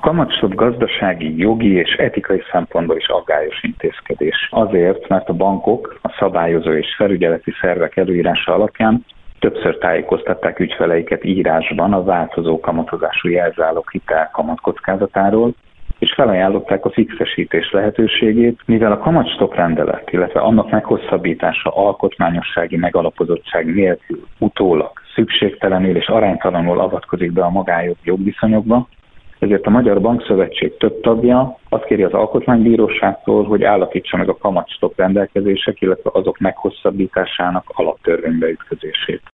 kamatstop gazdasági, jogi és etikai szempontból is aggályos intézkedés. Azért, mert a bankok a szabályozó és felügyeleti szervek előírása alapján többször tájékoztatták ügyfeleiket írásban a változó kamatozású jelzálog hitel kamatkockázatáról, és felajánlották a fixesítés lehetőségét, mivel a kamatstop rendelet, illetve annak meghosszabbítása alkotmányossági megalapozottság nélkül utólag szükségtelenül és aránytalanul avatkozik be a magánjogi jogviszonyokba, ezért a Magyar Bankszövetség több tagja azt kéri az Alkotmánybíróságtól, hogy állapítsa meg a kamatstop rendelkezések, illetve azok meghosszabbításának alaptörvénybe ütközését.